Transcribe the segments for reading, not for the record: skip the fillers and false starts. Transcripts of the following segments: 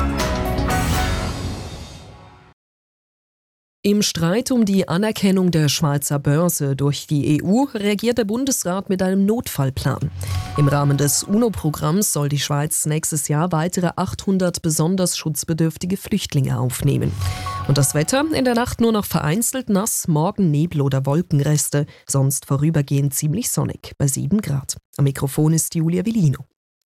Im Streit um die Anerkennung der Schweizer Börse durch die EU reagiert der Bundesrat mit einem Notfallplan. Im Rahmen des UNO-Programms soll die Schweiz nächstes Jahr weitere 800 besonders schutzbedürftige Flüchtlinge aufnehmen. Und das Wetter? In der Nacht nur noch vereinzelt nass, morgen Nebel oder Wolkenreste, sonst vorübergehend ziemlich sonnig, bei 7 Grad. Am Mikrofon ist Julia Villino.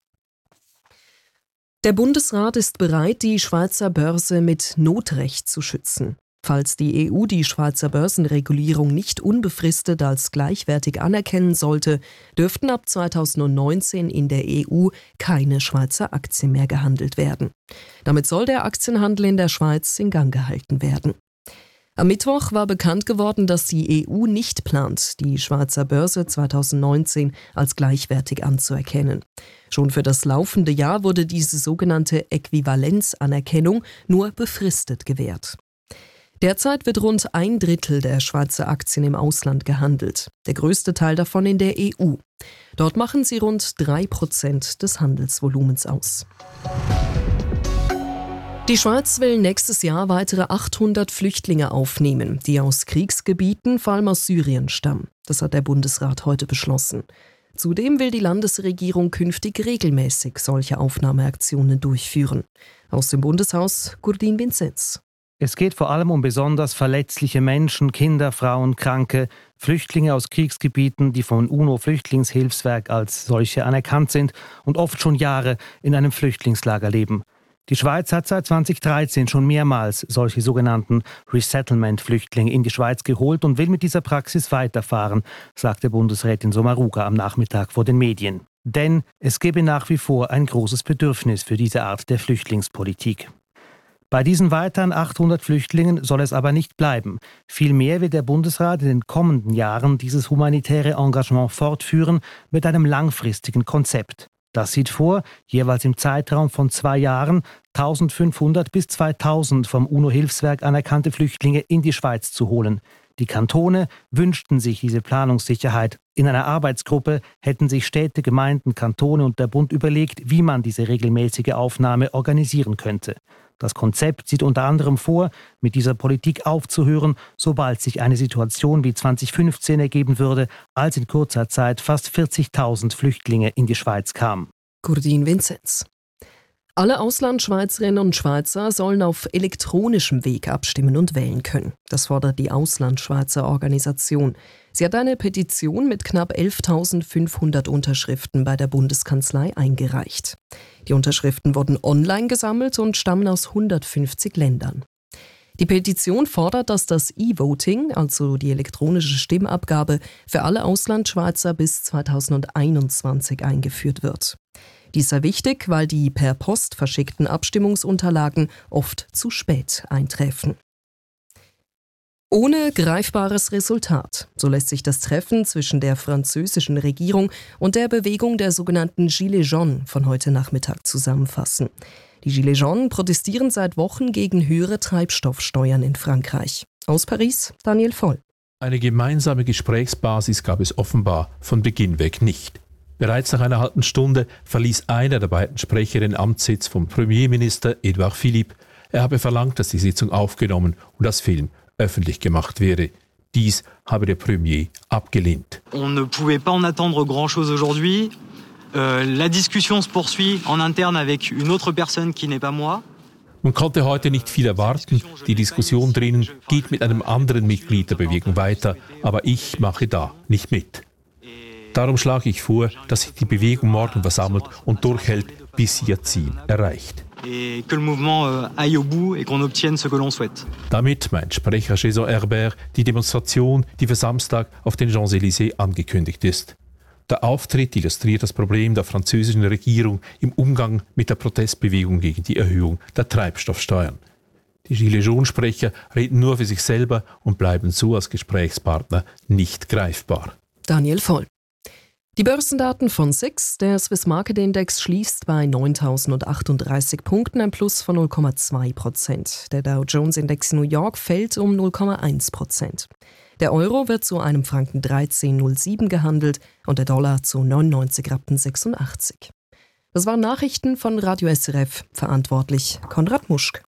Der Bundesrat ist bereit, die Schweizer Börse mit Notrecht zu schützen. Falls die EU die Schweizer Börsenregulierung nicht unbefristet als gleichwertig anerkennen sollte, dürften ab 2019 in der EU keine Schweizer Aktien mehr gehandelt werden. Damit soll der Aktienhandel in der Schweiz in Gang gehalten werden. Am Mittwoch war bekannt geworden, dass die EU nicht plant, die Schweizer Börse 2019 als gleichwertig anzuerkennen. Schon für das laufende Jahr wurde diese sogenannte Äquivalenzanerkennung nur befristet gewährt. Derzeit wird rund 1/3 der Schweizer Aktien im Ausland gehandelt, der größte Teil davon in der EU. Dort machen sie rund 3% des Handelsvolumens aus. Die Schweiz will nächstes Jahr weitere 800 Flüchtlinge aufnehmen, die aus Kriegsgebieten, vor allem aus Syrien, stammen. Das hat der Bundesrat heute beschlossen. Zudem will die Landesregierung künftig regelmäßig solche Aufnahmeaktionen durchführen. Aus dem Bundeshaus Gurdin Vinzenz. Es geht vor allem um besonders verletzliche Menschen, Kinder, Frauen, Kranke, Flüchtlinge aus Kriegsgebieten, die vom UNO-Flüchtlingshilfswerk als solche anerkannt sind und oft schon Jahre in einem Flüchtlingslager leben. Die Schweiz hat seit 2013 schon mehrmals solche sogenannten Resettlement-Flüchtlinge in die Schweiz geholt und will mit dieser Praxis weiterfahren, sagte Bundesrätin Sommaruga am Nachmittag vor den Medien. Denn es gebe nach wie vor ein großes Bedürfnis für diese Art der Flüchtlingspolitik. Bei diesen weiteren 800 Flüchtlingen soll es aber nicht bleiben. Vielmehr wird der Bundesrat in den kommenden Jahren dieses humanitäre Engagement fortführen mit einem langfristigen Konzept. Das sieht vor, jeweils im Zeitraum von 2 Jahren 1500 bis 2000 vom UNO-Hilfswerk anerkannte Flüchtlinge in die Schweiz zu holen. Die Kantone wünschten sich diese Planungssicherheit. In einer Arbeitsgruppe hätten sich Städte, Gemeinden, Kantone und der Bund überlegt, wie man diese regelmäßige Aufnahme organisieren könnte. Das Konzept sieht unter anderem vor, mit dieser Politik aufzuhören, sobald sich eine Situation wie 2015 ergeben würde, als in kurzer Zeit fast 40.000 Flüchtlinge in die Schweiz kamen. Gurdin Vinzenz. Alle Auslandschweizerinnen und Schweizer sollen auf elektronischem Weg abstimmen und wählen können. Das fordert die Auslandschweizer Organisation. Sie hat eine Petition mit knapp 11.500 Unterschriften bei der Bundeskanzlei eingereicht. Die Unterschriften wurden online gesammelt und stammen aus 150 Ländern. Die Petition fordert, dass das E-Voting, also die elektronische Stimmabgabe, für alle Auslandschweizer bis 2021 eingeführt wird. Dies sei wichtig, weil die per Post verschickten Abstimmungsunterlagen oft zu spät eintreffen. Ohne greifbares Resultat, so lässt sich das Treffen zwischen der französischen Regierung und der Bewegung der sogenannten Gilets jaunes von heute Nachmittag zusammenfassen. Die Gilets jaunes protestieren seit Wochen gegen höhere Treibstoffsteuern in Frankreich. Aus Paris, Daniel Voll. Eine gemeinsame Gesprächsbasis gab es offenbar von Beginn weg nicht. Bereits nach einer halben Stunde verließ einer der beiden Sprecher den Amtssitz vom Premierminister Edouard Philippe. Er habe verlangt, dass die Sitzung aufgenommen und das Film öffentlich gemacht wäre. Dies habe der Premier abgelehnt. On ne pouvait pas en attendre grand-chose aujourd'hui. La discussion se poursuit en interne avec une autre personne qui n'est pas moi. Man konnte heute nicht viel erwarten. Die Diskussion drinnen geht mit einem anderen Mitglied der Bewegung weiter, aber ich mache da nicht mit. Darum schlage ich vor, dass sich die Bewegung morgen versammelt und durchhält, bis sie ihr Ziel erreicht. Damit meint Sprecher Jason Herbert die Demonstration, die für Samstag auf den Champs-Élysées angekündigt ist. Der Auftritt illustriert das Problem der französischen Regierung im Umgang mit der Protestbewegung gegen die Erhöhung der Treibstoffsteuern. Die Gilets jaunes-Sprecher reden nur für sich selber und bleiben so als Gesprächspartner nicht greifbar. Daniel Voll. Die Börsendaten von SIX, der Swiss Market Index, schließt bei 9.038 Punkten, ein Plus von 0,2%. Der Dow Jones Index in New York fällt um 0,1%. Der Euro wird zu einem Franken 13,07 gehandelt und der Dollar zu 99,86 Rappen. Das waren Nachrichten von Radio SRF, verantwortlich Konrad Muschk.